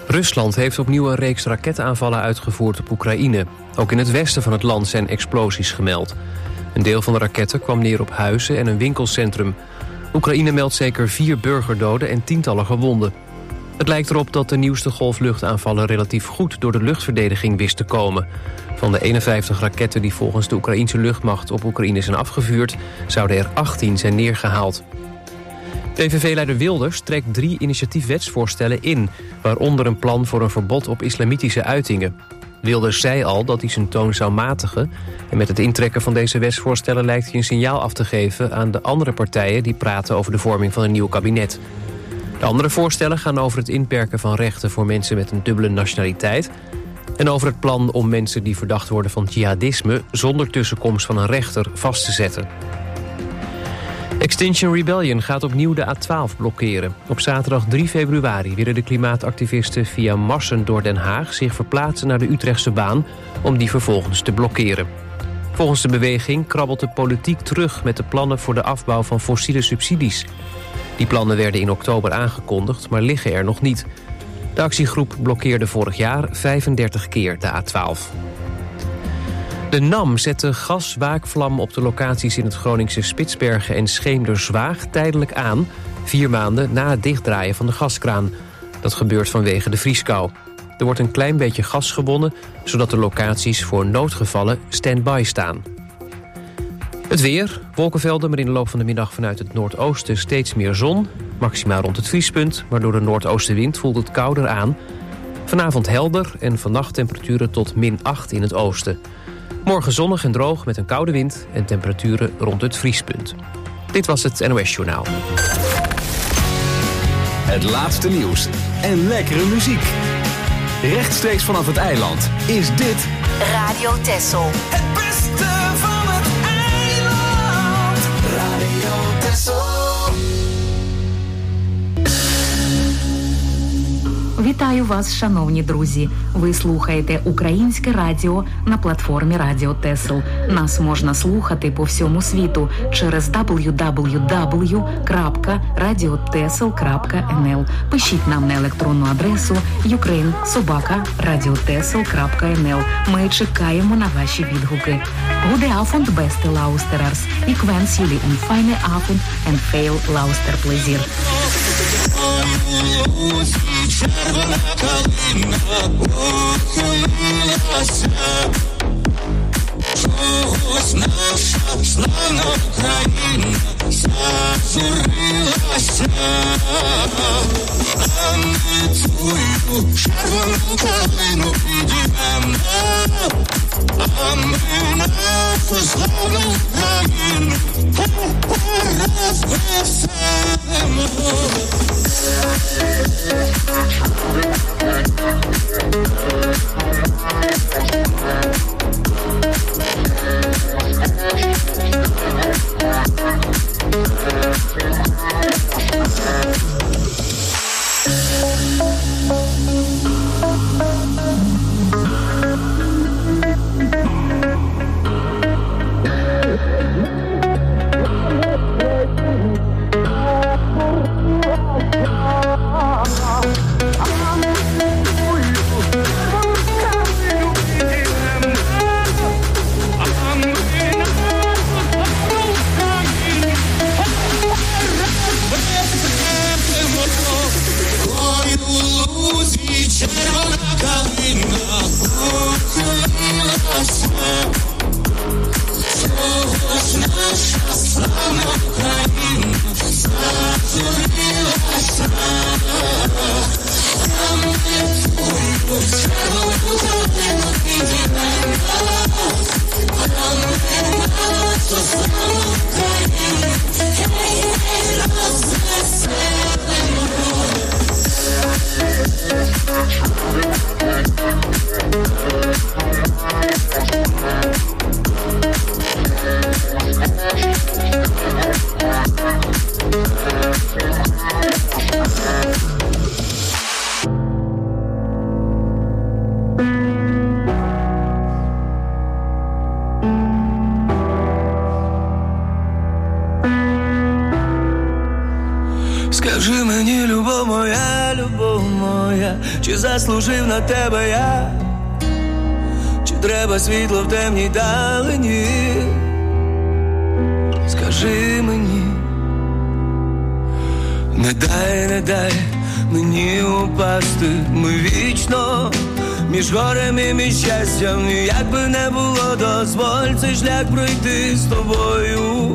Rusland heeft opnieuw een reeks raketaanvallen uitgevoerd op Oekraïne. Ook in het westen van het land zijn explosies gemeld. Een deel van de raketten kwam neer op huizen en een winkelcentrum. Oekraïne meldt zeker 4 burgerdoden en tientallen gewonden. Het lijkt erop dat de nieuwste golf luchtaanvallen relatief goed door de luchtverdediging wist te komen. Van de 51 raketten die volgens de Oekraïense luchtmacht op Oekraïne zijn afgevuurd, zouden er 18 zijn neergehaald. PVV-leider Wilders trekt 3 initiatiefwetsvoorstellen in, waaronder een plan voor een verbod op islamitische uitingen. Wilders zei al dat hij zijn toon zou matigen, en met het intrekken van deze wetsvoorstellen lijkt hij een signaal af te geven aan de andere partijen die praten over de vorming van een nieuw kabinet. De andere voorstellen gaan over het inperken van rechten voor mensen met een dubbele nationaliteit en over het plan om mensen die verdacht worden van jihadisme zonder tussenkomst van een rechter vast te zetten. Extinction Rebellion gaat opnieuw de A12 blokkeren. Op zaterdag 3 februari willen de klimaatactivisten via Marsen door Den Haag zich verplaatsen naar de Utrechtse baan om die vervolgens te blokkeren. Volgens de beweging krabbelt de politiek terug met de plannen voor de afbouw van fossiele subsidies. Die plannen werden in oktober aangekondigd, maar liggen er nog niet. De actiegroep blokkeerde vorig jaar 35 keer de A12. De NAM zette gaswaakvlam op de locaties in het Groningse Spitsbergen en Scheemderzwaag tijdelijk aan, 4 maanden na het dichtdraaien van de gaskraan. Dat gebeurt vanwege de vrieskou. Er wordt een klein beetje gas gewonnen, zodat de locaties voor noodgevallen stand-by staan. Het weer, wolkenvelden, maar in de loop van de middag vanuit het noordoosten steeds meer zon. Maxima rond het vriespunt, maar door de noordoostenwind voelt het kouder aan. Vanavond helder en vannacht temperaturen tot -8 in het oosten. Morgen zonnig en droog met een koude wind en temperaturen rond het vriespunt. Dit was het NOS Journaal. Het laatste nieuws en lekkere muziek. Rechtstreeks vanaf het eiland is dit Radio Texel. Het beste van het eiland. Radio Texel. Вітаю вас, шановні друзі. Ви слухаєте українське радіо на платформі Радіо Тесл. Нас можна слухати по всьому світу через www.radiotesl.nl. Пишіть нам на електронну адресу ukraine@radiotesl.nl. Ми чекаємо на ваші відгуки. Goede avond, beste luisteraars. Ik wens jullie een fijne avond en veel luisterplezier. Ось наша славна Україна зажурилася, а ми твою червону калину підіймемо, а ми нашу славну Україну розвеселимо. заслужив на тебе я? Чи треба світло в темній далині? Скажи мені, не дай мені упасти. Ми вічно між горем і між щастям. І як би не було, дозволь цей шлях пройти з тобою.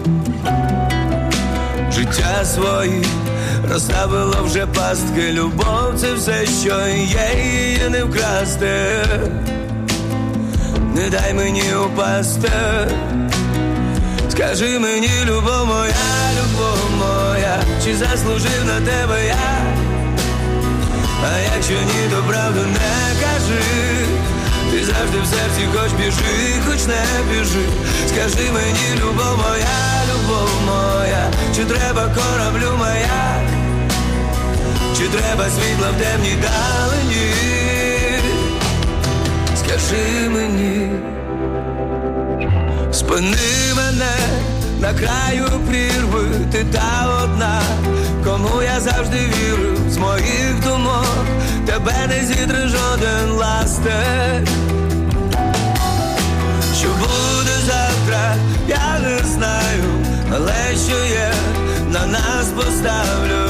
Життя своє розставило вже пастки. Любов — це все, що є, її не вкрасти. Не дай мені упасти. Скажи мені, любов моя, чи заслужив на тебе я? А якщо ні, то правду не кажи. Ти завжди в серці, хоч біжи, хоч не біжи. Скажи мені, любов моя, чи треба кораблю маяк? Чи треба світла в темній далині? Скажи мені, спини мене на краю прірви. Ти та одна, кому я завжди вірив. З моїх думок тебе не зітре жоден ластик. Що буде завтра, я не знаю, але що є, на нас поставлю.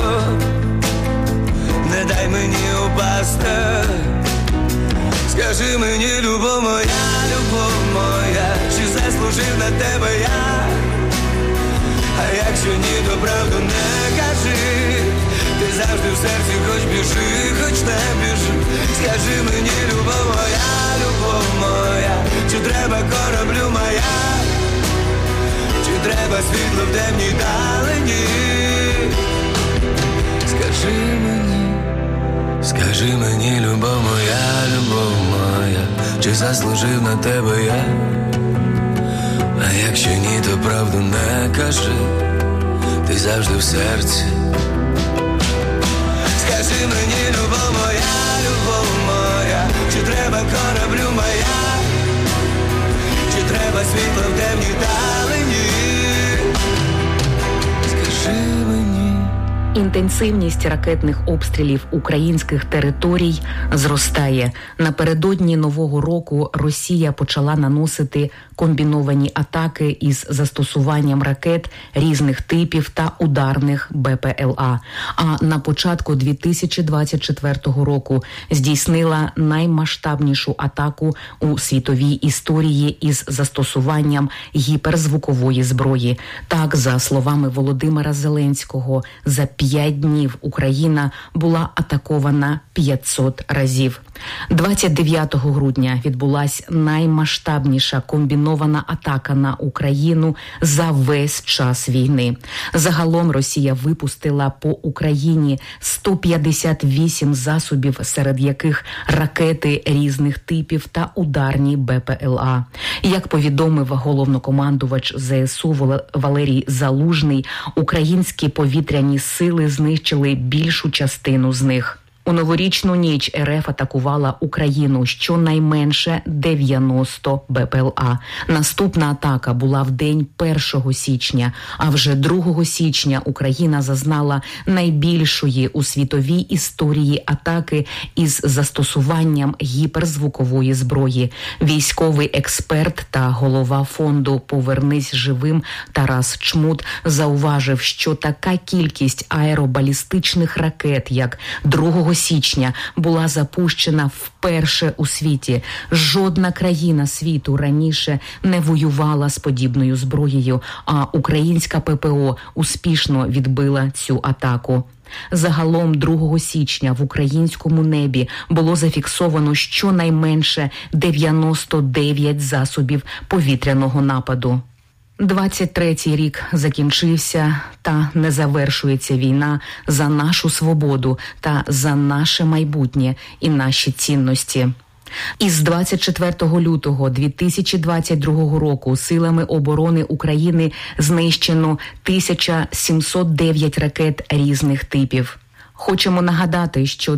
Не дай мені упасти. Скажи мені, любов моя, чи заслужив на тебе я? А якщо ні, то правду не кажи. Ти завжди в серці, хоч біжи, хоч не біжи. Скажи мені, любов моя, чи треба кораблю маяк? Чи треба світло в темній далині? Скажи мені, любов моя, чи заслужив на тебе я? А якщо ні, то правду не кажи. Ти завжди в серці. Скажи мені, любов моя, чи треба кораблю маяк? Чи треба світло в темній далині? Скажи мені. Інтенсивність ракетних обстрілів українських територій зростає. Напередодні Нового року Росія почала наносити комбіновані атаки із застосуванням ракет різних типів та ударних БПЛА. А на початку 2024 року здійснила наймасштабнішу атаку у світовій історії із застосуванням гіперзвукової зброї. Так, за словами Володимира Зеленського, за 5 днів Україна була атакована 500 разів. 29 грудня відбулась наймасштабніша комбінована атака на Україну за весь час війни. Загалом Росія випустила по Україні 158 засобів, серед яких ракети різних типів та ударні БПЛА. Як повідомив головнокомандувач ЗСУ Валерій Залужний, українські повітряні сили знищили більшу частину з них. У новорічну ніч РФ атакувала Україну щонайменше 90 БПЛА. Наступна атака була в день 1 січня, а вже 2 січня Україна зазнала найбільшої у світовій історії атаки із застосуванням гіперзвукової зброї. Військовий експерт та голова фонду «Повернись живим» Тарас Чмут зауважив, що така кількість аеробалістичних ракет, як 2 січня, була запущена вперше у світі. Жодна країна світу раніше не воювала з подібною зброєю, а українська ППО успішно відбила цю атаку. Загалом 2 січня в українському небі було зафіксовано щонайменше 99 засобів повітряного нападу. 23-й рік закінчився, та не завершується війна за нашу свободу та за наше майбутнє і наші цінності. Із 24 лютого 2022 року силами оборони України знищено 1709 ракет різних типів. Хочемо нагадати, що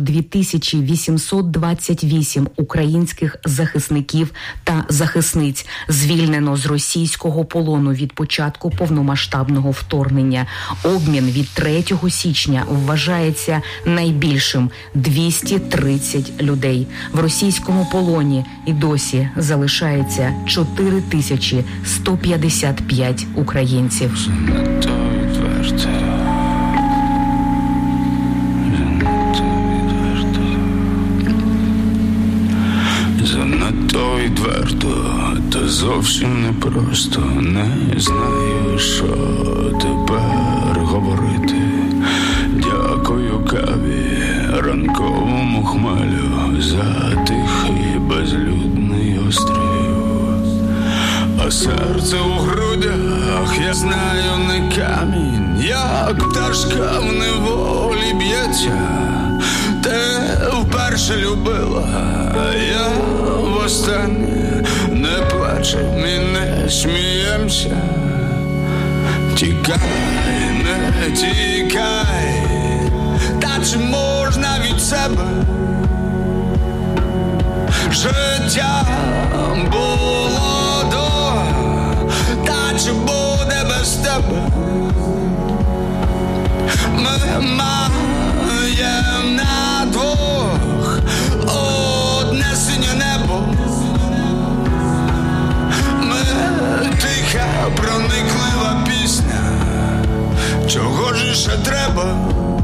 2828 українських захисників та захисниць звільнено з російського полону від початку повномасштабного вторгнення. Обмін від 3 січня вважається найбільшим – 230 людей. В російському полоні і досі залишається 4155 українців. Занадто відверто, та зовсім не просто. Не знаю, що тепер говорити. Дякую каві, ранковому хмелю за тихий безлюдний острів. А серце у грудях, я знаю, не камінь, як пташка в неволі б'ється. Ти вперше любила, я востаннє. Не плачем і не сміємося. Тікай, не тікай, та чи можна від себе? Життя було до, та чи буде без тебе? Ми маєм на двох одне синє небо. Ми тиха, прониклива пісня. Чого ж ще треба?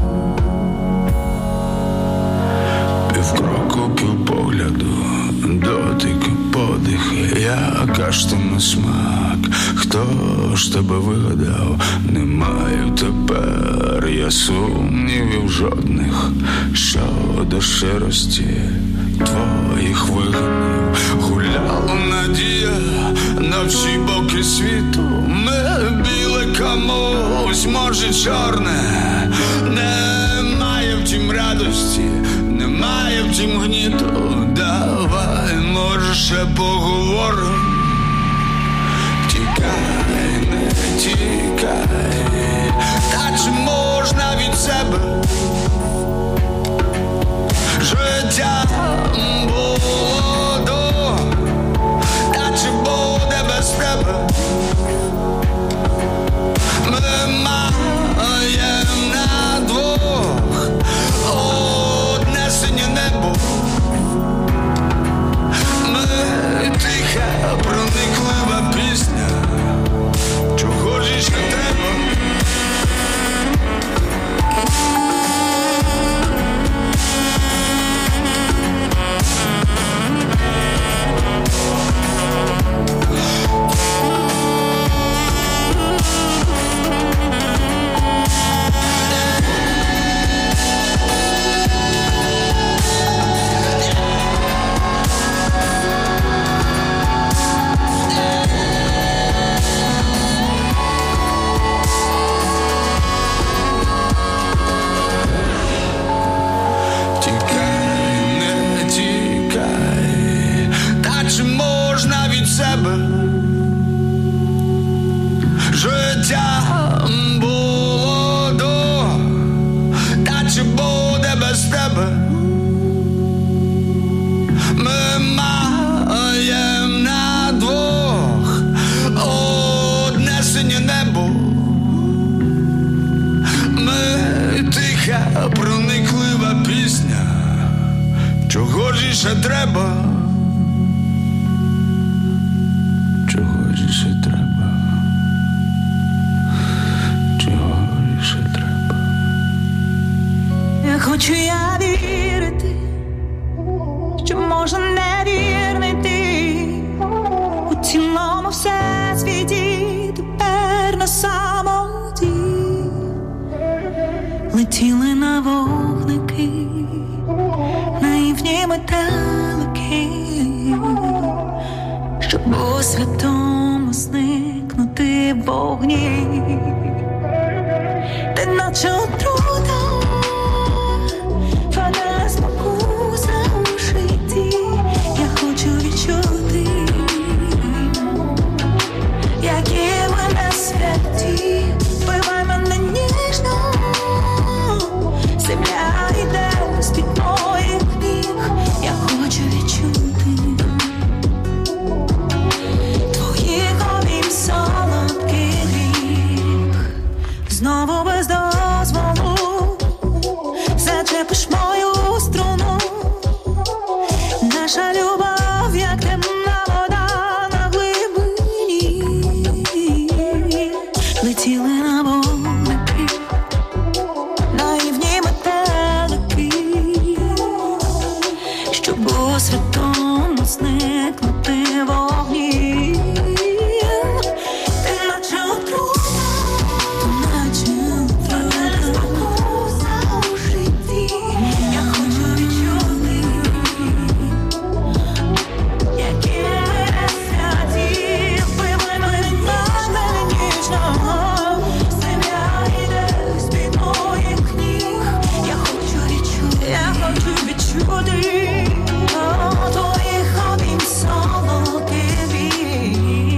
Півкроку, півпогляду, дотик, подих, яка ж ти на смак. Хто ж тебе вигадав? Не маю тепер я сумнівів жодних щодо щирості твоїх вигнів. Гуляла надія на всі боки світу. Ми біле комусь, може чорне. Немає втім радості, немає втім гніту. Давай, може, ще поговоримо. Тікай, не тікай, та чи можна від себе? Життя було до, та чи буде без тебе? Ми маєм на двох одне синє небо. Ми тиха, прониклива пісня. Чого ж ще треба? Життя було до, та чи буде без тебе? Ми маєм на двох одне синє небо. Ми тиха, прониклива пісня. Чого ж ще треба? Чого ж ще треба? Хочу я вірити, що можна невірний ти у цілому всесвіті тепер на самоті. Летіли на вогники, наївні метелики, щоб у святому зникнути в вогні. Ти наче отрута, святі, вбивай мене ніжно, земля святому зникнути вогні. Ти наче отрута, наче отрута у житті. Я хочу відчути, які святі. Вбивай мене ніжно, земля йде з-під моїх ніг. Я хочу відчути твоїх обійм солодких вік.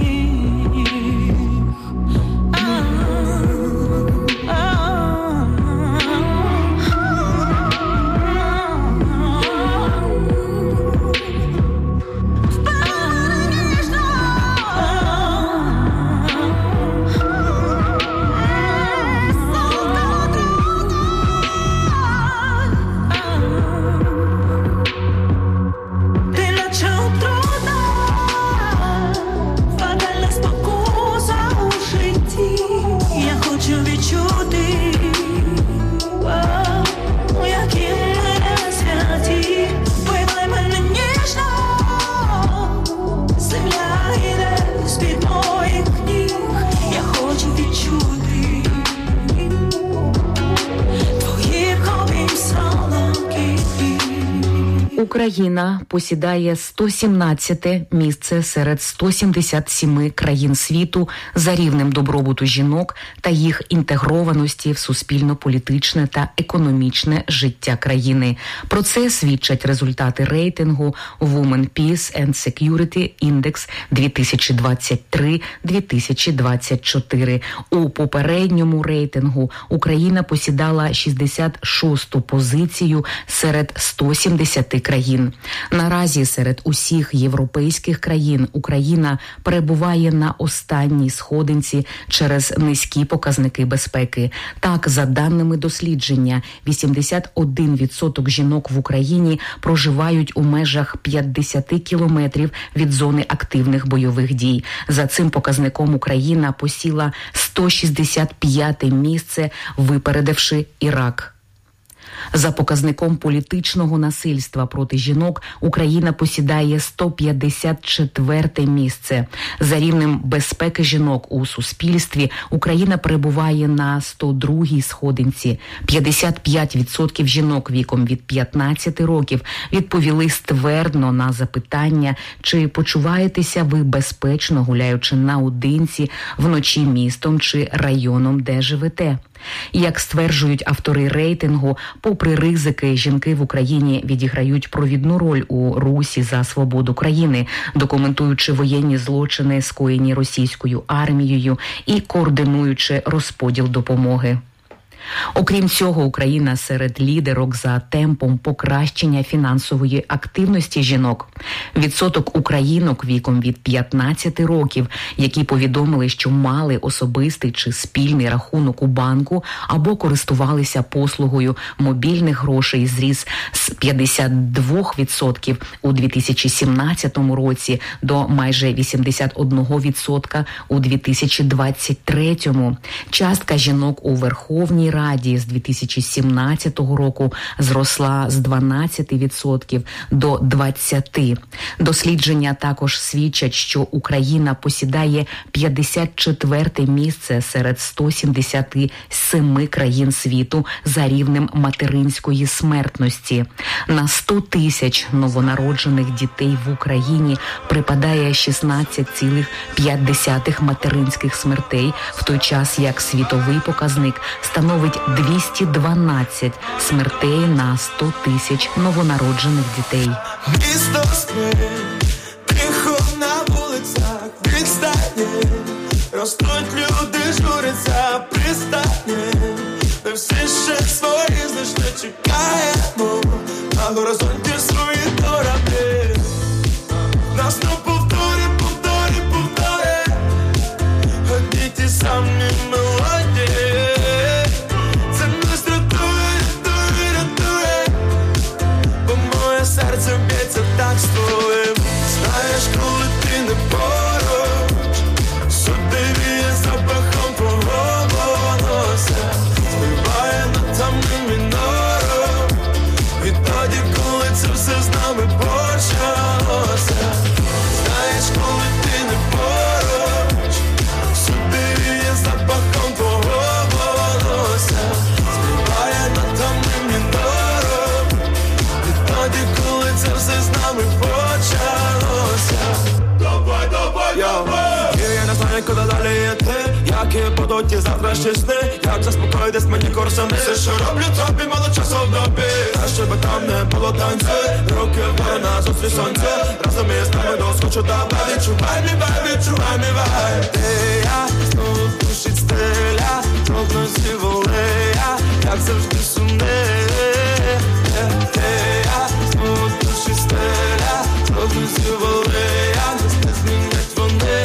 Україна посідає 117-те місце серед 177 країн світу за рівнем добробуту жінок та їх інтегрованості в суспільно-політичне та економічне життя країни. Про це свідчать результати рейтингу Women Peace and Security Index 2023-2024. У попередньому рейтингу Україна посідала 66-ту позицію серед 170 країн. Наразі серед усіх європейських країн Україна перебуває на останній сходинці через низькі показники безпеки. Так, за даними дослідження, 81% жінок в Україні проживають у межах 50 кілометрів від зони активних бойових дій. За цим показником Україна посіла 165-те місце, випередивши Ірак. За показником політичного насильства проти жінок Україна посідає 154-те місце. За рівнем безпеки жінок у суспільстві Україна перебуває на 102-й сходинці. 55% жінок віком від 15 років відповіли ствердно на запитання, чи почуваєтеся ви безпечно, гуляючи наодинці вночі містом чи районом, де живете. Як стверджують автори рейтингу, попри ризики, жінки в Україні відіграють провідну роль у русі за свободу країни, документуючи воєнні злочини, скоєні російською армією, і координуючи розподіл допомоги. Окрім цього, Україна серед лідерок за темпом покращення фінансової активності жінок. Відсоток українок віком від 15 років, які повідомили, що мали особистий чи спільний рахунок у банку або користувалися послугою мобільних грошей, зріс з 52% у 2017 році до майже 81% у 2023. Частка жінок у Верховній Раді з 2017 року зросла з 12% до 20%. Дослідження також свідчать, що Україна посідає 54-те місце серед 177 країн світу за рівнем материнської смертності. На 100 тисяч новонароджених дітей в Україні припадає 16,5 материнських смертей, в той час як світовий показник становить 212 смертей на 100 тисяч новонароджених дітей. Місто спить, тихо на вулицях, відстає, ростуть люди, журяться, пристає. Ми всі ще свої знайшли, чекаємо на горизонті свої кораблі. Нас не повторі, повторі, повторі, одні ті самі мелодії. Це нас рятує, рятує, рятує, бо моє серце б'ється так з твоїм. Знаєш, коли ти не поруч, сюди віє запахом твого волосся, співає нотами мінору. І тоді, коли це все з нами почалося, нами почалося. Давай, давай, давай. Я не знаю, куди далі йти, які будуть ті завтрашні сни, як заспокоїтись мені курсом. Все, що роблю, тобі мало часу в добі. Та щоб там не було танцю, руки вгору назустріч сонцю. Разом із нами до схочу давай. Відчувай мій вайб, відчувай мій вайб. Ти я, знову пушить стиля, трудно сіволея, як завжди сумне. Ти я, знову пушить стиля, трудно сіволея, не змінять вони.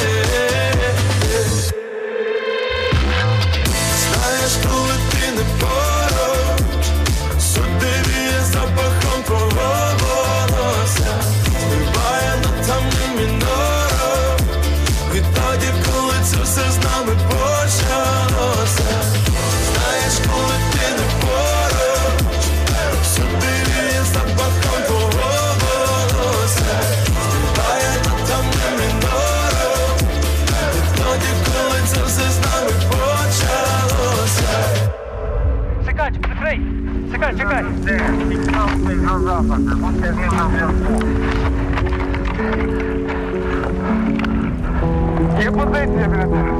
Знаєш, коли ти не поруч, судивіє запахом твого волосся, співає нотами мінору, відтоді, коли це все з нами почалося. Знаєш, коли ти не поруч, судивіє запахом твого волосся, співає нотами мінору, відтоді, коли це все з нами почалося. Чекай, прикрий! Чекай! Є позиція біля тебе.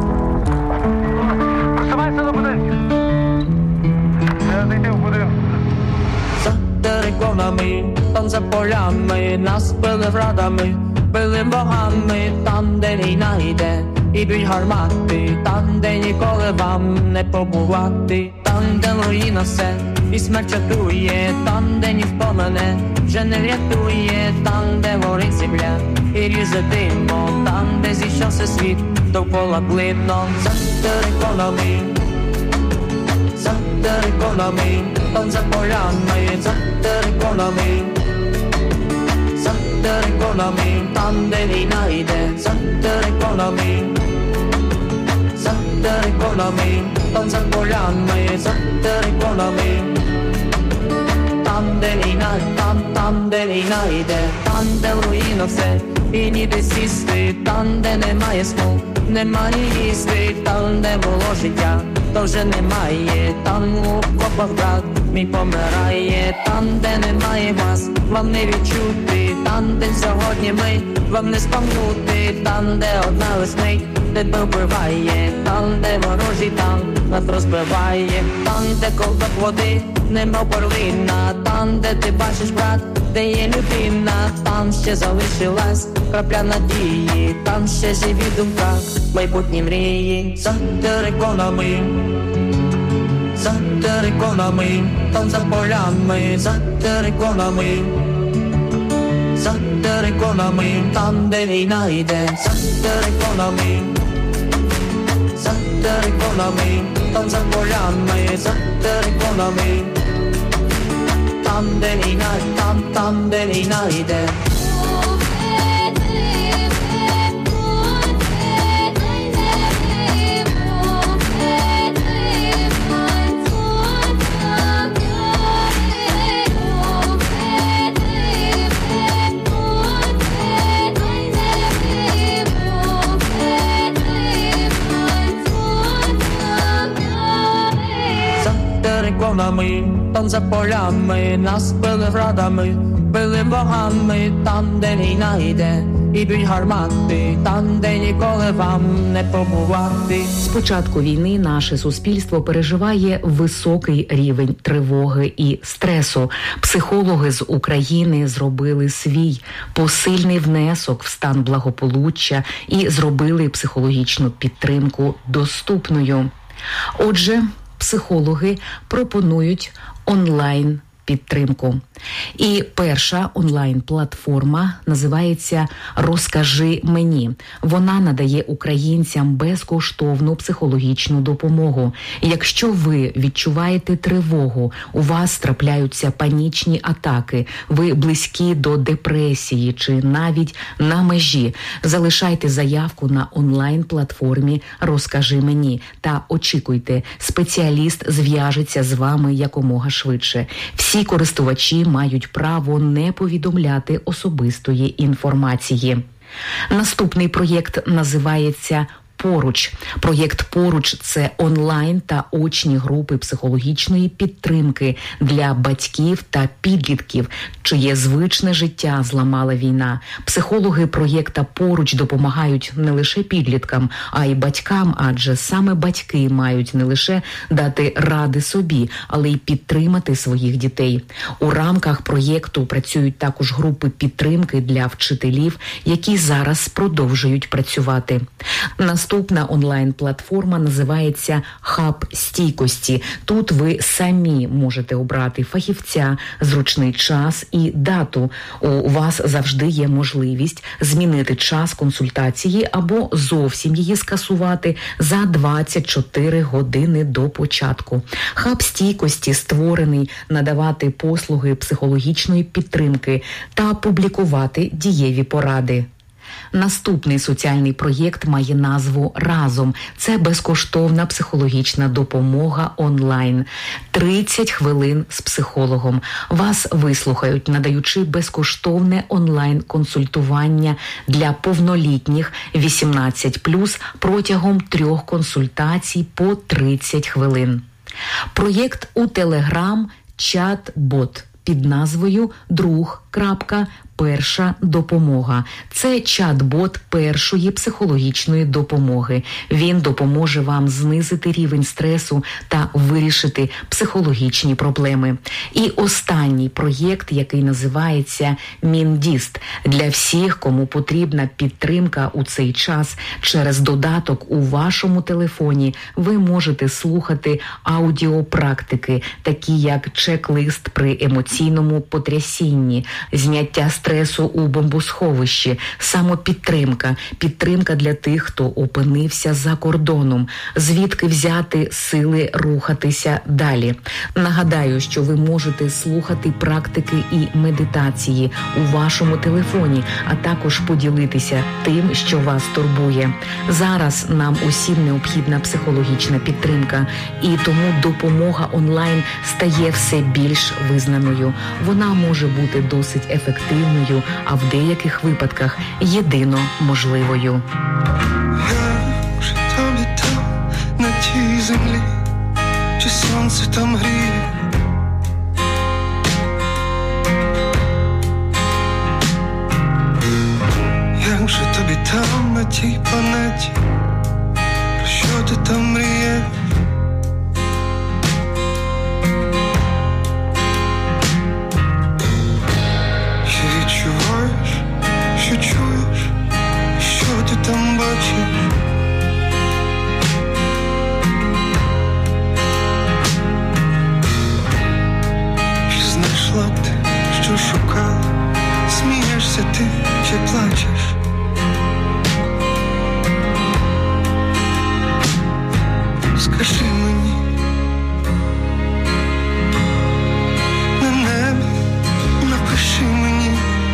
Просувайся до будинку. Треба зайти в будинок. За териконами, там за полями, нас били врадами, били богами, там, де війна йде, ідуть гармати, там, де ніколи вам не побувати, там, де руїна все, і смерть чатує, там, де ніхто мене вже не врятує, там, де горить земля і ріже димо, там, де зійшовся світ, довкола блидно. За териконами, за териконами, там за полями, за териконами, за териконами, там, де війна йде, за териконами, за териконами, там за полями, за териконами, там, де війна, там, де війна йде, там, де руїна все, і ніде сісти, там, де немає сну, немає їсти, там, де було життя, то вже немає, там у окопах брат мій помирає, там, де немає вас, вам не відчути, там, де сьогодні ми, вам не спам'нути, там, де одна лиснить, тебе вбиває, там, де ворожий танк нас розбиває, там, де ковток води, немов перлина, там, де ти бачиш, брат, де є людина, там ще залишилась крапля надії, там ще живі думка, майбутні мрії. За териконами, за териконами, там за полями, за териконами, за териконами, там, де війна йде, за териконами, за териконами, там за полями, за териконами, там, де війна, там, де війна йде. Там за полями, нас били врадами, били богами, там, де війна йде, ідуть гармати, там, де ніколи вам не побувати. З початку війни наше суспільство переживає високий рівень тривоги і стресу. Психологи з України зробили свій посильний внесок в стан благополуччя і зробили психологічну підтримку доступною. Отже, психологи пропонують онлайн-підтримку. І перша онлайн-платформа називається «Розкажи мені». Вона надає українцям безкоштовну психологічну допомогу. Якщо ви відчуваєте тривогу, у вас трапляються панічні атаки, ви близькі до депресії чи навіть на межі, залишайте заявку на онлайн-платформі «Розкажи мені» та очікуйте, спеціаліст зв'яжеться з вами якомога швидше. Всі користувачі мають право не повідомляти особистої інформації. Наступний проєкт називається «Поруч». Проєкт «Поруч» – це онлайн та очні групи психологічної підтримки для батьків та підлітків, чиє звичне життя зламала війна. Психологи проєкта «Поруч» допомагають не лише підліткам, а й батькам, адже саме батьки мають не лише дати ради собі, але й підтримати своїх дітей. У рамках проєкту працюють також групи підтримки для вчителів, які зараз продовжують працювати. Наступна онлайн-платформа називається «Хаб стійкості». Тут ви самі можете обрати фахівця, зручний час і дату. У вас завжди є можливість змінити час консультації або зовсім її скасувати за 24 години до початку. Хаб стійкості створений надавати послуги психологічної підтримки та публікувати дієві поради. Наступний соціальний проєкт має назву «Разом». Це безкоштовна психологічна допомога онлайн. 30 хвилин з психологом. Вас вислухають, надаючи безкоштовне онлайн-консультування для повнолітніх 18+, протягом 3 консультацій по 30 хвилин. Проєкт у Телеграм «Чат-бот» під назвою «Друг.Перша допомога». Це чат-бот першої психологічної допомоги. Він допоможе вам знизити рівень стресу та вирішити психологічні проблеми. І останній проєкт, який називається «Міндіст». Для всіх, кому потрібна підтримка у цей час, через додаток у вашому телефоні ви можете слухати аудіопрактики, такі як чек-лист при емоційному потрясінні, зняття стресу у бомбосховищі, самопідтримка, підтримка для тих, хто опинився за кордоном, звідки взяти сили рухатися далі. Нагадаю, що ви можете слухати практики і медитації у вашому телефоні, а також поділитися тим, що вас турбує. Зараз нам усім необхідна психологічна підтримка, і тому допомога онлайн стає все більш визнаною. Вона може бути досить ефективною, а в деяких випадках єдино можливою. Я вже тобі там, на тій землі, чи сонце там гріє. Як же тобі там, на тій планеті, про що ти там мрієш? Що чуєш, що ти там бачиш? Чи знайшла б ти, що шукала? Смієшся ти чи плачеш? Скажи мені, на небі напиши мені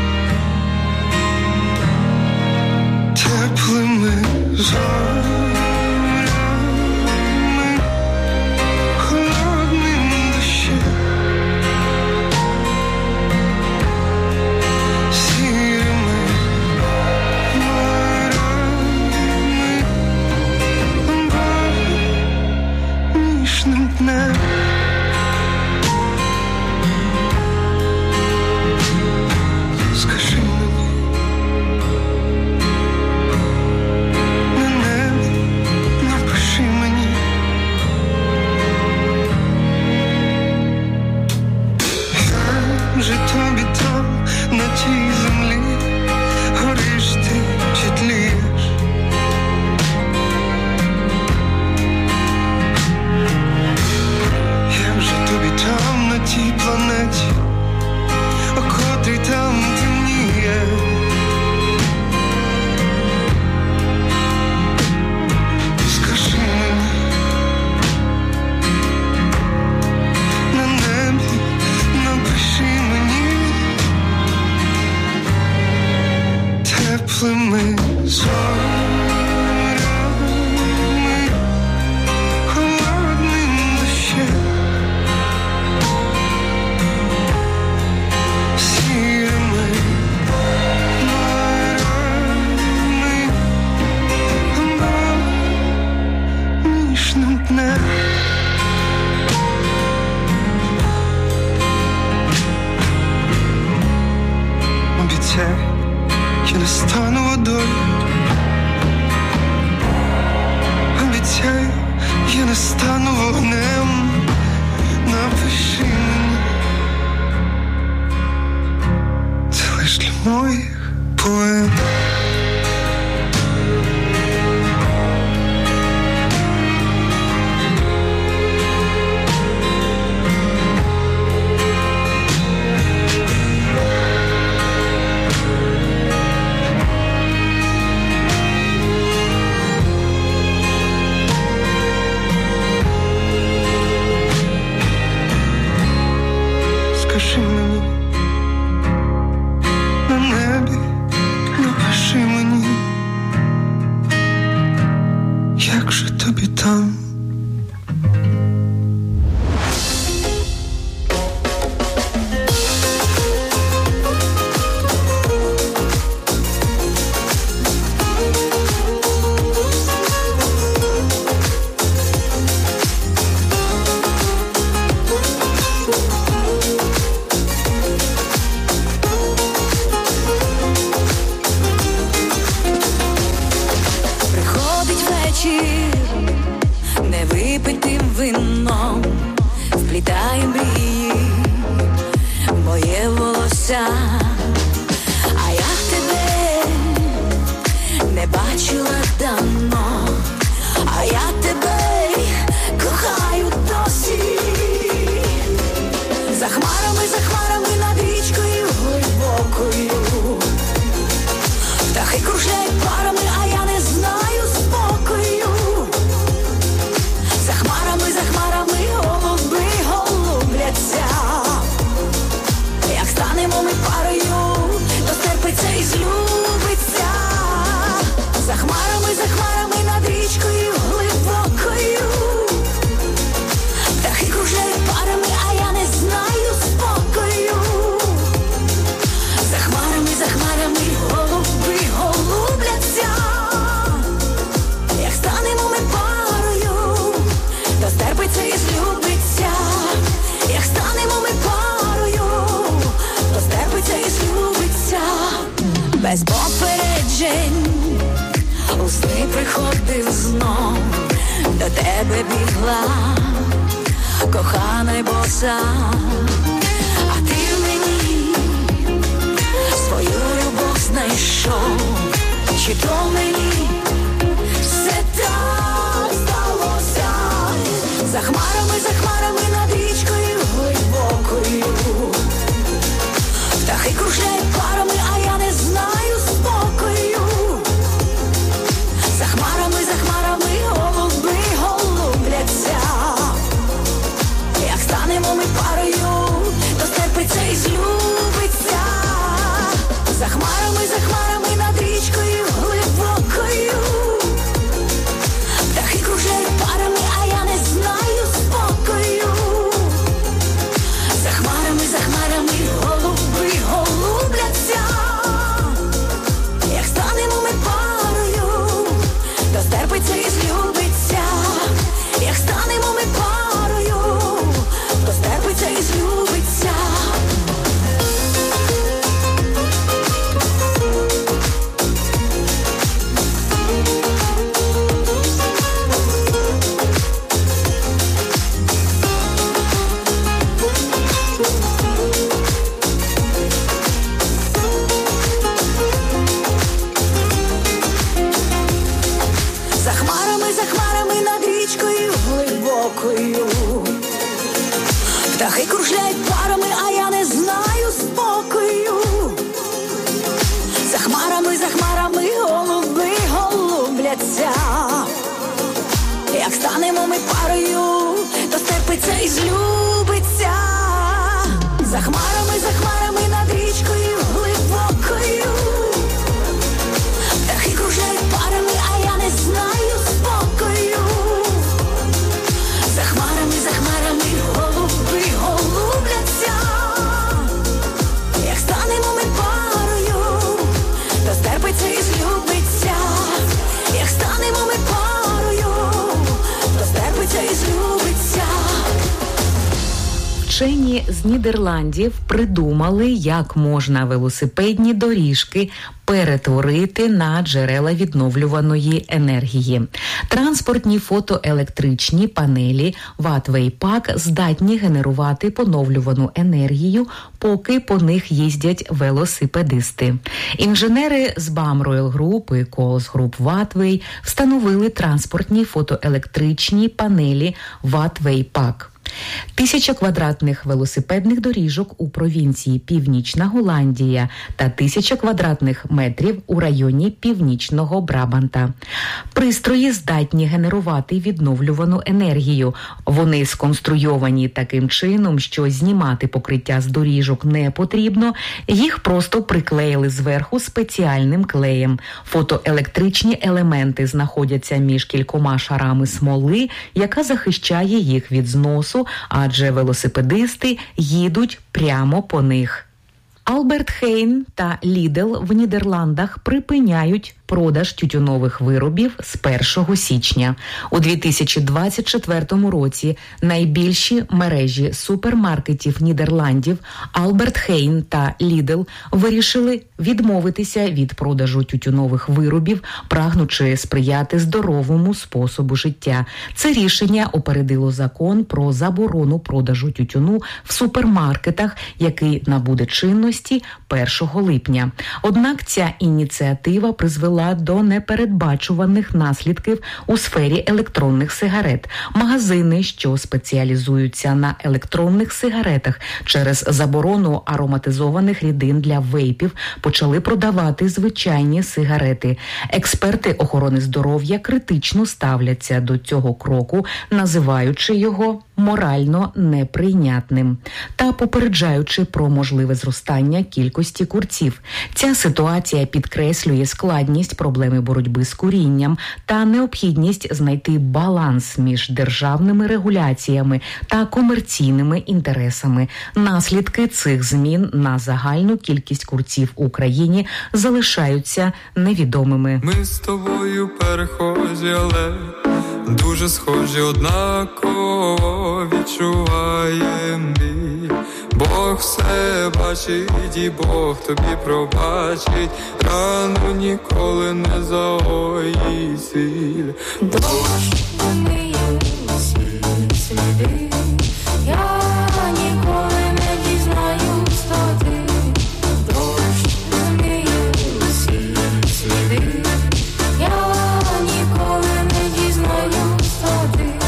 теплими зорями, холодним дощем, сірими морями, ніжним днем. Скажи мені, на небі напиши мені. Як же тобі там, на тій землі, гориш ти чи тлієш? Як же тобі там, на тій планеті, о котрій там темніє? Скажи мені, на небі напиши мені теплими зорями, холодним дощем, сірими морями, Обіцяй, я не стану водою. Обіцяю, я не стану вогнем. Напиши мені, це лиш для моїх поем. Скажи мені, на небі напиши мені, як же тобі там. Приходить вечір, невипитим вином, вплітає мрії в моє волосся. А я тебе не бачила давно, а я тебе кохаю досі. За хмарами над річкою глибокою, птахи кружляють парами, а я не знаю спокою. За хмарами голуби голубляться. Як станемо ми парою, то стерпиться і злюбиться. За хмарами над річкою глибокою, птахи кружляють парами, а я не знаю спокою. За хмарами голуби голубляться. Як станемо ми парою, то стерпиться і злюбиться. Як станемо ми парою, то стерпиться і злюбиться. Без попереджень у сни приходив знов, до тебе бігла кохана й боса. А ти в мені свою любов знайшов, чи то мені все так сталося. За хмарами над річкою глибокою, птахи кружляють парами, а я не знаю спокою. За хмарами голуби голубляться. Як станемо ми парою, то стерпиться і злюбиться. За хмарами над річкою глибокою, птахи кружляють парами, а я не знаю спокою. За хмарами голуби голубляться. Як станемо ми парою, то стерпиться і злюбиться. Як станемо ми парою, то стерпиться і злюбиться. За хмарами над річкою глибокою, птахи кружляють парами, а я не знаю спокою. За хмарами голуби голубляться. Як станемо ми парою, то стерпиться і злюбиться. За хмарами над річкою глибокою, птахи кружляють парами, а я не знаю спокою. За хмарами голуби голубляться. Як станемо ми парою, то стерпиться і злюбиться. Як станемо ми парою, то стерпиться і злюбиться. Вчені Вчені з Нідерландів придумали, як можна велосипедні доріжки перетворити на джерела відновлюваної енергії. Транспортні фотоелектричні панелі Wattway Pack здатні генерувати поновлювану енергію, поки по них їздять велосипедисти. Інженери з BAM Royal Group і Coles Group Wattway встановили транспортні фотоелектричні панелі Wattway Pack. 1000 квадратних велосипедних доріжок у провінції Північна Голландія та 1000 квадратних метрів у районі Північного Брабанта. Пристрої здатні генерувати відновлювану енергію. Вони сконструйовані таким чином, що знімати покриття з доріжок не потрібно, їх просто приклеїли зверху спеціальним клеєм. Фотоелектричні елементи знаходяться між кількома шарами смоли, яка захищає їх від зносу, адже велосипедисти їдуть прямо по них. Альберт Хейн та Lidl в Нідерландах припиняють продаж тютюнових виробів з 1 січня. У 2024 році найбільші мережі супермаркетів Нідерландів Альберт Хейн та Lidl вирішили відмовитися від продажу тютюнових виробів, прагнучи сприяти здоровому способу життя. Це рішення опередило закон про заборону продажу тютюну в супермаркетах, який набуде чинності 1 липня. Однак ця ініціатива призвела до непередбачуваних наслідків у сфері електронних сигарет. Магазини, що спеціалізуються на електронних сигаретах, через заборону ароматизованих рідин для вейпів почали продавати звичайні сигарети. Експерти охорони здоров'я критично ставляться до цього кроку, називаючи його морально неприйнятним та попереджаючи про можливе зростання кількості курців. Ця ситуація підкреслює складність проблеми боротьби з курінням та необхідність знайти баланс між державними регуляціями та комерційними інтересами. Наслідки цих змін на загальну кількість курців у країні залишаються невідомими. Ми з тобою перехожі, але дуже схожі, однаково відчуваєм біль. Бог все бачить і Бог тобі пробачить, рану ніколи не загоїть сіль. Дощ вмиє усі сліди, я ніколи не дізнаюсь, то ти. Дощ вмиє усі сліди, я ніколи не дізнаюсь, то ти.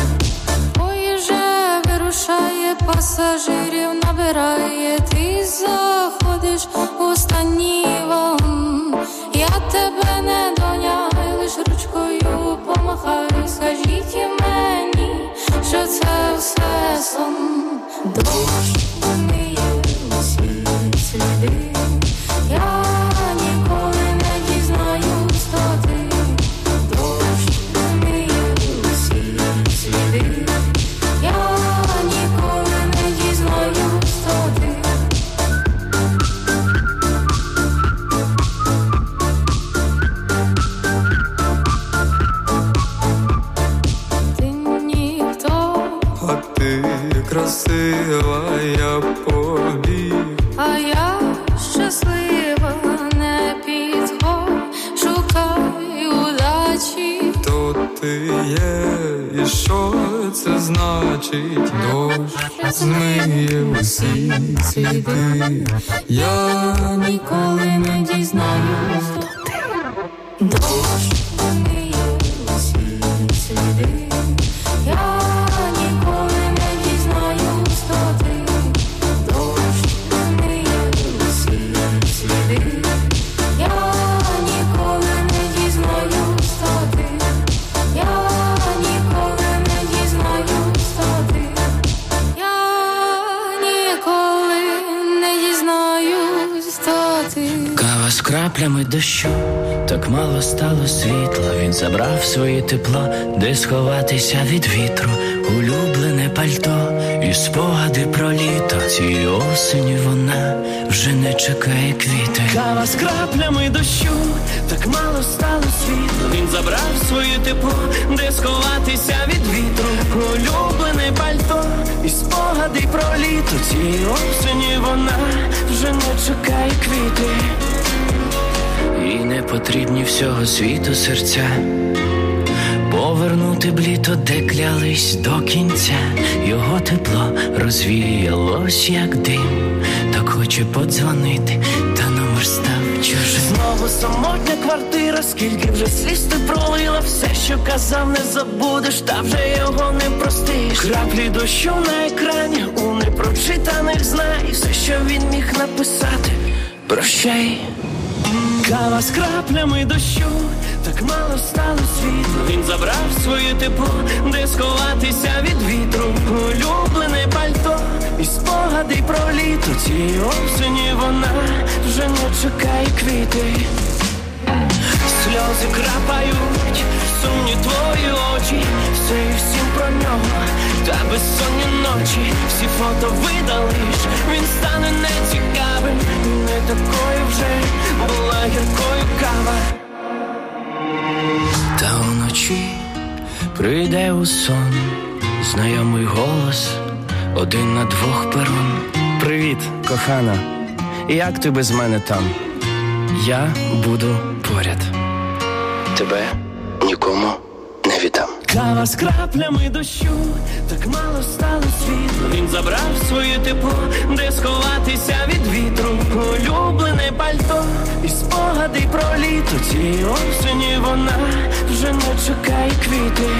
Поїжджає, вирушає, пасажирів набирає, ти заходиш в останній вагон. Я тебе не доняю, лиш ручкою помахаю, скажіть мені, що це все сон. Дощ вмиє усі сліди, я ніколи не дізнаюсь, то ти. Дощ вмиє усі сліди, я ніколи не дізнаюсь, то ти. Красива, я побіг, а я щаслива, не підходь, шукай удачі. То ти є, і що це значить? Дощ змиє усі сліди, я ніколи не дізнаюсь, то ти. Дощ змиє усі сліди, я ніколи не дізнаюсь, то ти. Дощ змиє усі сліди, я ніколи не дізнаюсь, то ти. Я ніколи не дізнаюсь, то ти. Я ніколи не дізнаюсь, то ти. Кава з краплями дощу, так мало стало світла. Він забрав своє тепло, де сховатися від вітру. Улюблене пальто і спогади про літо. Цієї осені вона вже не чекає квіти. Кава з краплями дощу, так мало стало світло. Він забрав своє тепло, де сховатися від вітру. Улюблене пальто і спогади про літо. Цієї осені вона вже не чекає квіти. Їй не потрібні всього світу серця, повернути б літо, де клялись до кінця. Його тепло розвіялось, як дим. Так хоче подзвонити, та номер став чужим. Знову самотня квартира, скільки вже сліз ти пролила. Все, що казав, не забудеш, та вже його не простиш. Краплі дощу на екрані, у непрочитаних знай. Все, що він міг написати, прощай. Кава з краплями дощу, так мало стало світло. Він забрав своє тепло, де сховатися від вітру. Улюблене пальто і спогади про літо. Цієї осені вона вже не чекає квіти. Сльози крапають, сумні твої очі. Все і всім про нього, та безсонні ночі. Всі фото видалиш, він стане нецікавим. Не такою вже була гіркою кава. Та уночі прийде у сон знайомий голос, один на двох перон. Привіт, кохана, як ти без мене там? Я буду поряд. Тебе нікому не віддам. Кава з краплями дощу, так мало стало світло. Він забрав своє тепло, де сховатися від вітру. Улюблене пальто і спогади про літо. Цієї осені вона вже не чекає квіти.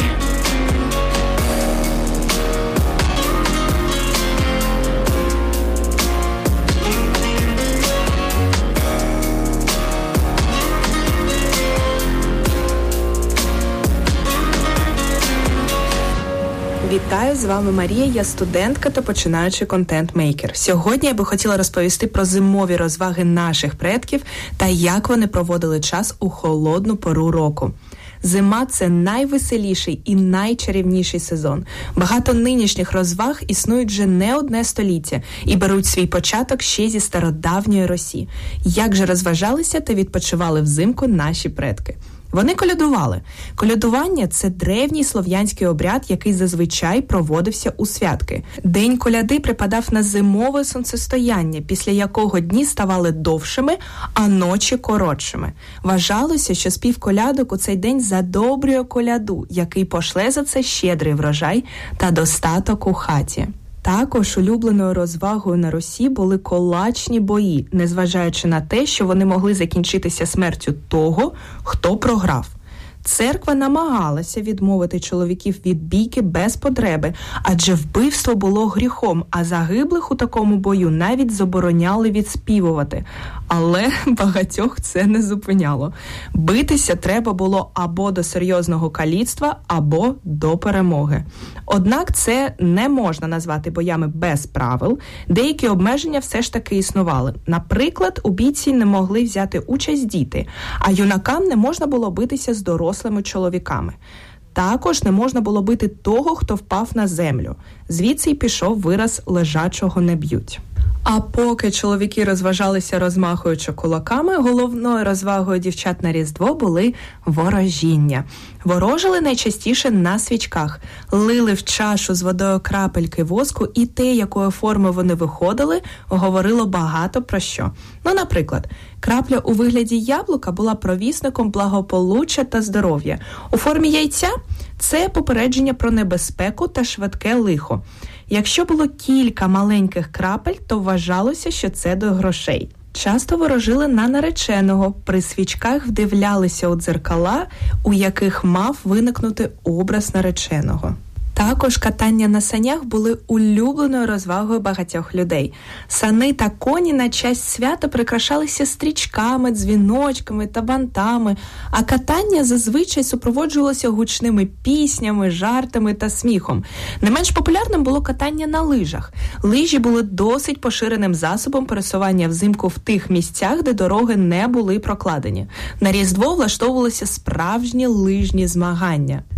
Вітаю, з вами Марія, я студентка та починаючий контент-мейкер. Сьогодні я би хотіла розповісти про зимові розваги наших предків та як вони проводили час у холодну пору року. Зима – це найвеселіший і найчарівніший сезон. Багато нинішніх розваг існують вже не одне століття і беруть свій початок ще зі стародавньої Росії. Як же розважалися та відпочивали взимку наші предки? Вони колядували. Колядування – це древній слов'янський обряд, який зазвичай проводився у святки. День коляди припадав на зимове сонцестояння, після якого дні ставали довшими, а ночі коротшими. Вважалося, що спів колядок у цей день задобрює коляду, який пошле за це щедрий врожай та достаток у хаті. Також улюбленою розвагою на Русі були кулачні бої, незважаючи на те, що вони могли закінчитися смертю того, хто програв. Церква намагалася відмовити чоловіків від бійки без потреби, адже вбивство було гріхом, а загиблих у такому бою навіть забороняли відспівувати. Але багатьох це не зупиняло. Битися треба було або до серйозного каліцтва, або до перемоги. Однак це не можна назвати боями без правил. Деякі обмеження все ж таки існували. Наприклад, у бійці не могли взяти участь діти, а юнакам не можна було битися з дорослими чоловіками. Також не можна було бити того, хто впав на землю. Звідси й пішов вираз «лежачого не б'ють». А поки чоловіки розважалися розмахуючи кулаками, головною розвагою дівчат на Різдво були ворожіння. Ворожили найчастіше на свічках, лили в чашу з водою крапельки воску, і те, якої форми вони виходили, говорило багато про що. Наприклад, крапля у вигляді яблука була провісником благополуччя та здоров'я. У формі яйця – це попередження про небезпеку та швидке лихо. Якщо було кілька маленьких крапель, то вважалося, що це до грошей. Часто ворожили на нареченого, при свічках вдивлялися у дзеркала, у яких мав виникнути образ нареченого. Також катання на санях були улюбленою розвагою багатьох людей. Сани та коні на честь свята прикрашалися стрічками, дзвіночками та бантами, а катання зазвичай супроводжувалося гучними піснями, жартами та сміхом. Не менш популярним було катання на лижах. Лижі були досить поширеним засобом пересування взимку в тих місцях, де дороги не були прокладені. На Різдво влаштовувалися справжні лижні змагання.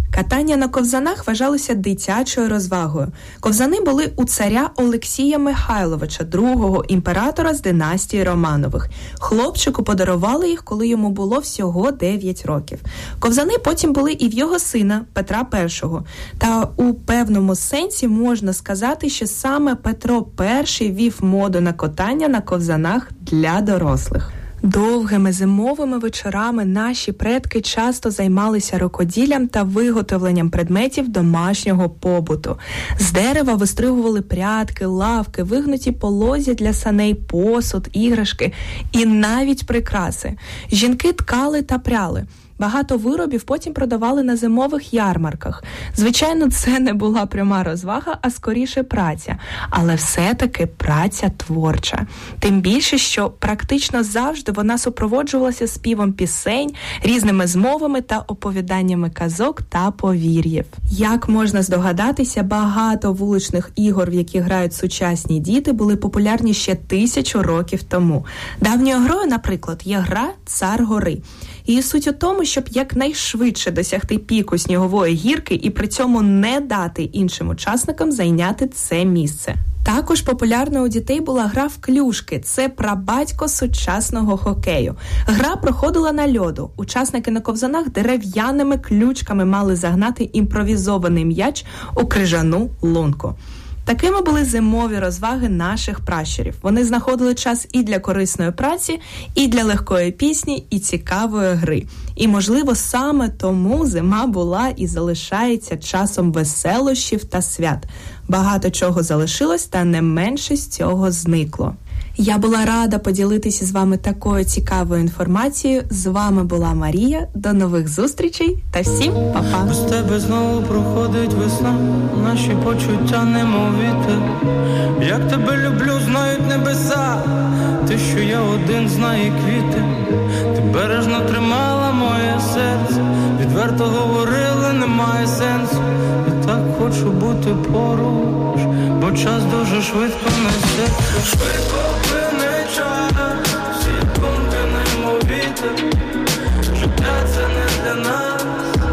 Катання на ковзанах вважалося дитячою розвагою. Ковзани були у царя Олексія Михайловича, другого імператора з династії Романових. Хлопчику подарували їх, коли йому було всього 9 років. Ковзани потім були і в його сина Петра І. Та у певному сенсі можна сказати, що саме Петро І ввів моду на катання на ковзанах для дорослих. Довгими зимовими вечорами наші предки часто займалися рукоділлям та виготовленням предметів домашнього побуту. З дерева вистригували прядки, лавки, вигнуті полозі для саней, посуд, іграшки і навіть прикраси. Жінки ткали та пряли. Багато виробів потім продавали на зимових ярмарках. Звичайно, це не була пряма розвага, а скоріше праця. Але все-таки праця творча. Тим більше, що практично завжди вона супроводжувалася співом пісень, різними змовами та оповіданнями казок та повір'їв. Як можна здогадатися, багато вуличних ігор, в які грають сучасні діти, були популярні ще 1000 років тому. Давньою грою, наприклад, є гра «Цар гори». Її суть у тому, щоб якнайшвидше досягти піку снігової гірки і при цьому не дати іншим учасникам зайняти це місце. Також популярною у дітей була гра в клюшки. Це прабатько сучасного хокею. Гра проходила на льоду. Учасники на ковзанах дерев'яними ключками мали загнати імпровізований м'яч у крижану лунку. Такими були зимові розваги наших пращурів. Вони знаходили час і для корисної праці, і для легкої пісні, і цікавої гри. І, можливо, саме тому зима була і залишається часом веселощів та свят. Багато чого залишилось, та не менше з цього зникло. Я була рада поділитися з вами такою цікавою інформацією. З вами була Марія. До нових зустрічей та всім па-па. Без тебе знову проходить весна, наші почуття немов вітер. Як тебе люблю, знають небеса, ти, що я один, знає квіти. Ти бережно тримала моє серце, відверто говорила, немає сенсу. Я так хочу бути поруч, бо час дуже швидко несеться. Швидко плине час, всі думки немов вітер. Життя це не для нас,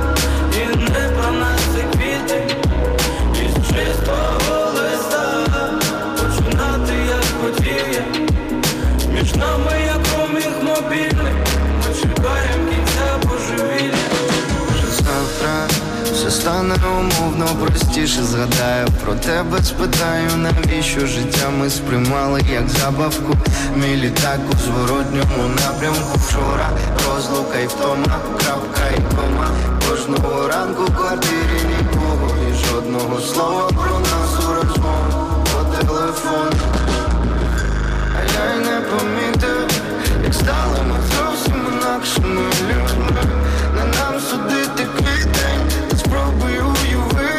і не про нас це квіти. Із чистого листа починати як хотів я. Між нами як роумінг мобільний, ми чекаємо кінця божевілля. Вже завтра все стане умовно простіше, згадаю про тебе, спитаю, навіщо життя ми сприймали як забавку. Мій літак у зворотньому напрямку. Вчора розлука і втома, крапка і кома. Кожного ранку в квартирі нікого, і жодного слова про нас у розмову по телефону. А я й не помітив, як стали ми зовсім інакшими людьми. Не нам судити квітень, спробуй уяви.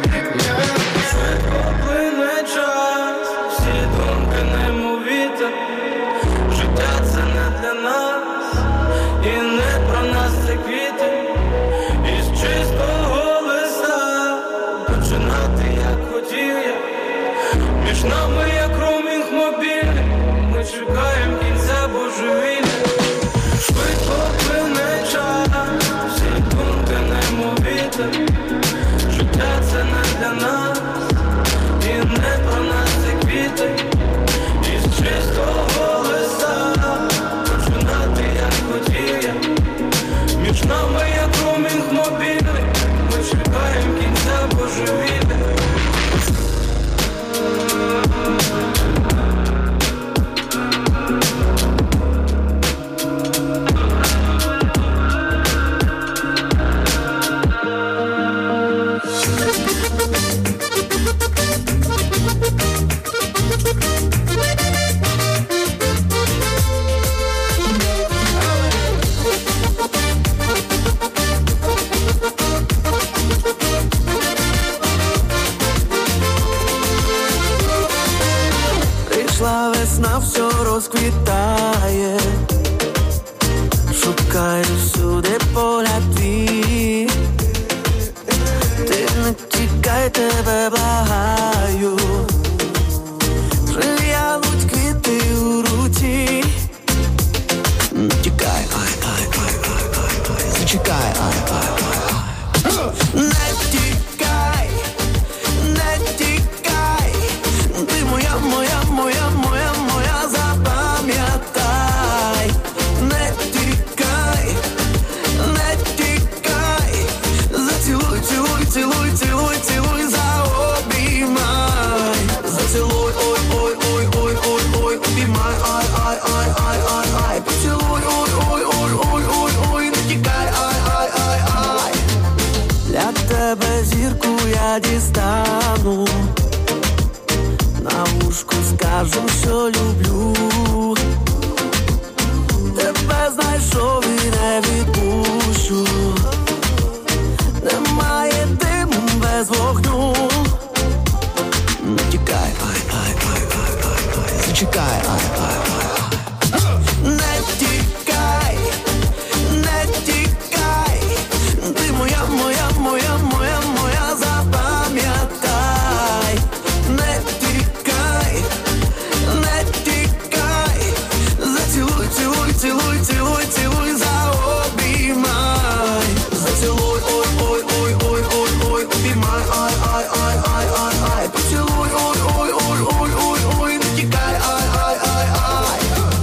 Плине час, всі думки немов вітер. Життя це не для нас, і не про нас це квіти. Із чистого листа починати як хотів я. Між нами як роумінг мобільний, ми чекаємо кінця божевілля. Швидко плине час, всі думки немов вітер. Життя це не для нас, і не про нас це квіти. Із чистого листа починати як хотів я. Між нами як роумінг мобільний, ми чекаємо кінця божевілля. Прийшла весна, все розквітає. Шукаю всюди погляд твій. Ти не тікай, тебе благаю. Прив'януть квіти у руці. Не тікай, зачекай, я дістану, на вушку скажу, що люблю. Тебе знайшов і не відпущу. Немає диму без вогню. Не тікай, зачекай, не тікай, не тікай. Ти моя, моя, моя, моя, моя, запам'ятай. Не тікай, не тікай. Зацілуй, цілуй, цілуй, цілуй, цілуй, заобіймай. Зацілуй, ой, ой, ой, ой, ой, ой, обіймай, ай, ай, ай, ай, ай, ай. Поцілуй, ой, ой, ой, ой, ой, ой, не тікай, ай, ай, ай, ай.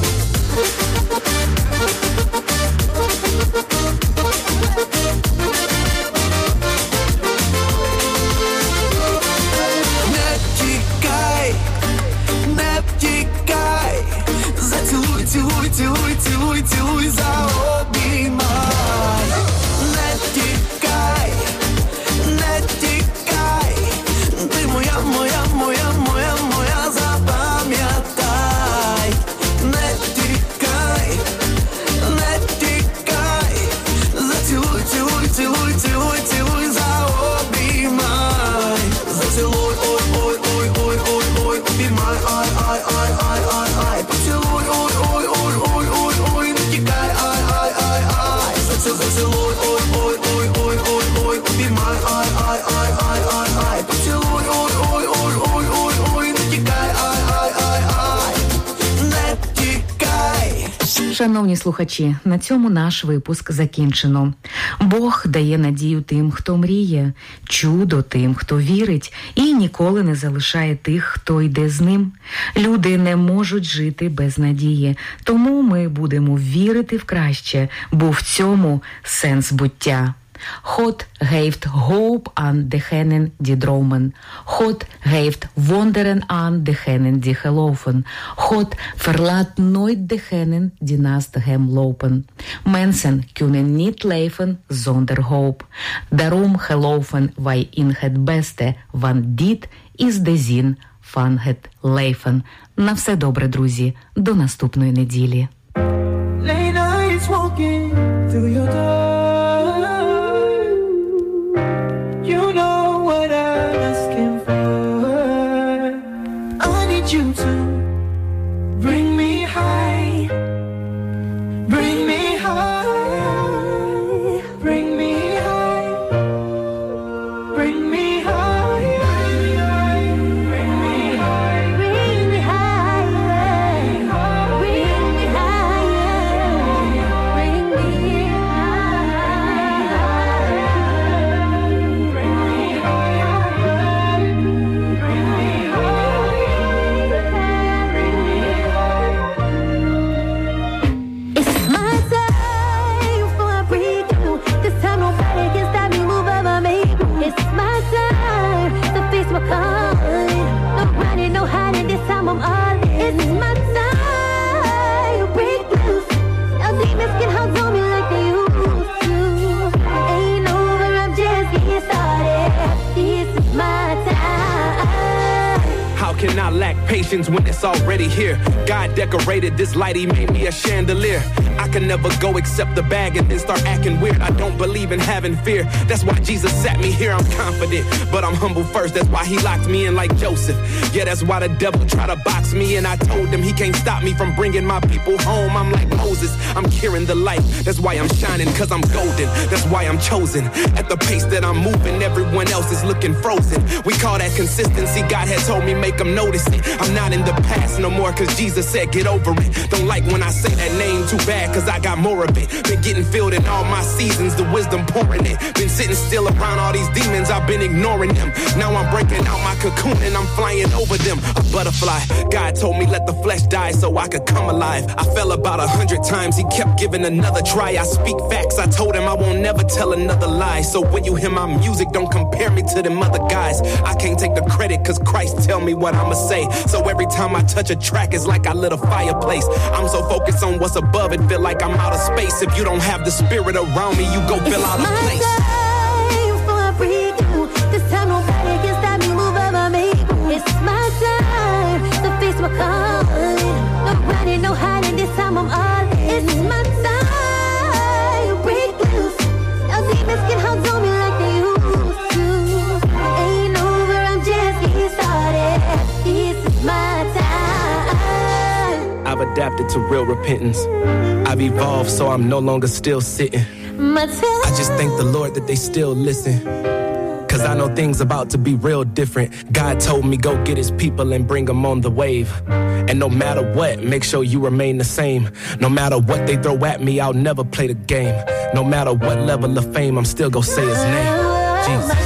Не тікай, не тікай. Зацілуй, цілуй, цілуй, цілуй, цілуй, заобіймай. Не тікай, не тікай. Ти моя, моя, моя, моя, моя, запам'ятай. Не тікай, не тікай. Зацілуй, цілуй, цілуй, цілуй, цілуй, заобіймай. Зацілуй, ой, ой, ой, ой, ой, ой, обіймай, ай, ай, ай, ай, ай, ай. Поцілуй, ой, ой, ой, ой, ой, ой, не тікай, ай, ай, ай, ай. Зацілуй, ой, ой, ой, ой, ой, ой, обіймай, ай, ай, ай, ай, ай, ай. Поцілуй, ой, ой, ой, ой, ой, ой, не тікай, ай, ай, ай, ай. Не тікай. Шановні слухачі, на цьому наш випуск закінчено. Бог дає надію тим, хто мріє, чудо тим, хто вірить, і ніколи не залишає тих, хто йде з ним. Люди не можуть жити без надії, тому ми будемо вірити в краще, бо в цьому сенс буття. God geeft hoop aan degenen die dromen. God geeft wonderen aan degenen die geloven. God verlaat nooit degenen die naast hem lopen. Mensen kunnen niet leven zonder hoop. Daarom geloven wij in het beste, want dit is de zin van het leven. На все добре, друзі. До наступної неділі. Late nights walking through your door. You know what I'm asking for. I need you to bring me high. Bring me high. Bring me high. Bring me high. Bring me high. Bring me high. Bring me high. Bring me Can I lack patience when it's already here? God decorated this light, he made me a chandelier. I can never go accept the bag and then start acting weird. I don't believe in having fear. That's why Jesus sat me here. I'm confident, but I'm humble first. That's why he locked me in like Joseph. Yeah, that's why the devil tried to box me, and I told him he can't stop me from bringing my people home. I'm like Moses, I'm carrying the light. That's why I'm shining, cause I'm golden. That's why I'm chosen. At the pace that I'm moving, everyone else is looking frozen. We call that consistency. God had told me make them notice it. I'm not in the past no more, cause Jesus said get over it. Don't like when I say that name, too bad, cause I got more of it. Been getting filled in all my seasons, the wisdom pouring it. Been sitting still around all these demons, I've been ignoring them. Now I'm breaking out my cocoon and I'm flying over them. A butterfly. God told me let the flesh die so I could come alive. I fell about 100 times, he kept giving another try. I speak facts, I told him I won't never tell another lie. So when you hear my music, don't compare me to them other guys. I can't take the credit cause Christ tell me what I'ma say. So every time I touch a track, it's like I lit a fireplace. I'm so focused on what's above it, feel like I'm out of space. If you don't have the spirit around me, you go feel out of place. This time nobody calling. No running, no hiding, this time I'm all in. It's my time, break loose. Now demons can hold on me like they used to. Ain't over, I'm just getting started. This is my time. I've adapted to real repentance. I've evolved, so I'm no longer still sitting. I just thank the Lord that they still listen. Cause I know things about to be real different. God told me go get his people and bring them on the wave. And no matter what, make sure you remain the same. No matter what they throw at me, I'll never play the game. No matter what level of fame, I'm still gonna say his name. Jesus.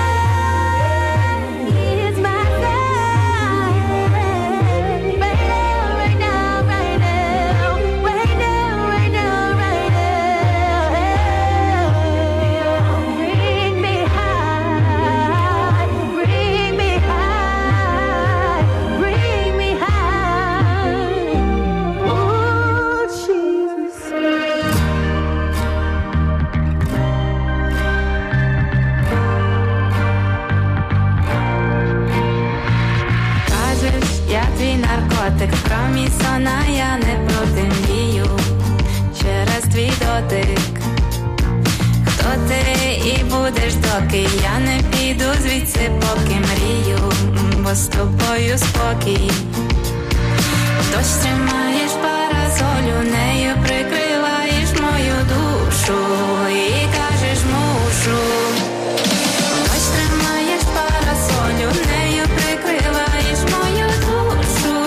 Про мій сон, а я не протимію через твій дотик. Хто ти і будеш, доки я не піду звідси, поки мрію, бо з тобою спокій. Дощ тримаєш парасолю, нею прикриваєш мою душу і кажеш мушу. Дощ тримаєш парасолю, нею прикриваєш мою душу.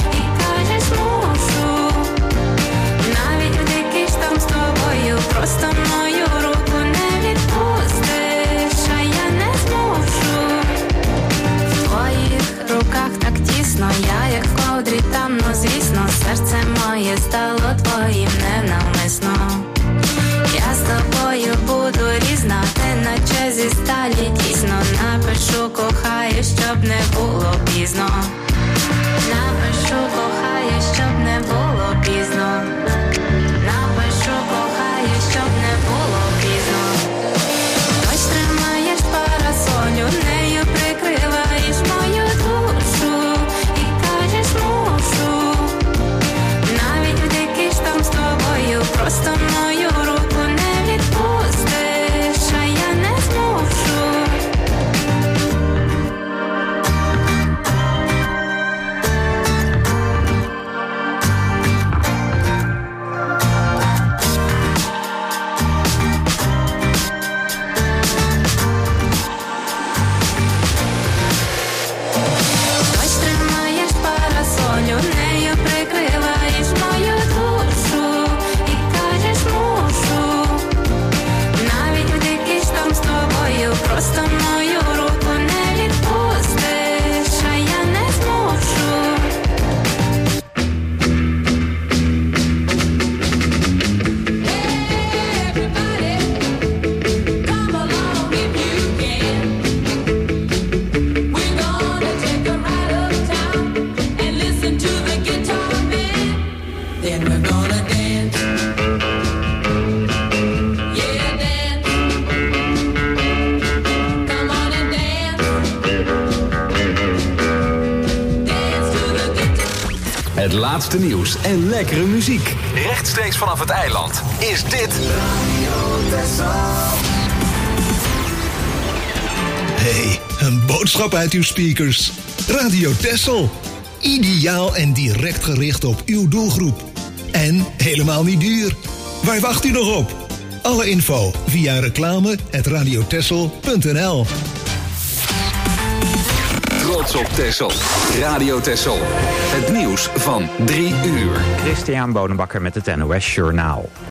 Просто мою руку не відпустиш, а я не зможу. В твоїх руках так тісно, я як в ковдрі там, ну звісно, серце моє стало твоїм ненавмисно. Я з тобою буду різна, ти наче зі сталі тісно. Напишу кохаю, щоб не було пізно. Напишу кохаю, щоб не було пізно. Напишу кохаю, щоб не було пізно. Дощ тримаєш парасолю, нею прикриваєш мою душу і кажеш мушу. Навіть в дикий шторм з тобою, просто мою руку не відпустиш, а я не зможу. Нею прикриваєш мою душу і кажеш мушу. Навіть в дикий шторм з тобою, просто мою руку не відпустиш, а я не зможу. Het laatste nieuws en lekkere muziek. Rechtstreeks vanaf het eiland is dit Hey, een boodschap uit uw speakers. Radio Texel. Ideaal en direct gericht op uw doelgroep. En helemaal niet duur. Waar wacht u nog op? Alle info via reclame@radiotexel.nl. Trots op Texel. Radio Texel. Het nieuws van 3 uur. Christian Bonenbakker met het NOS Journaal.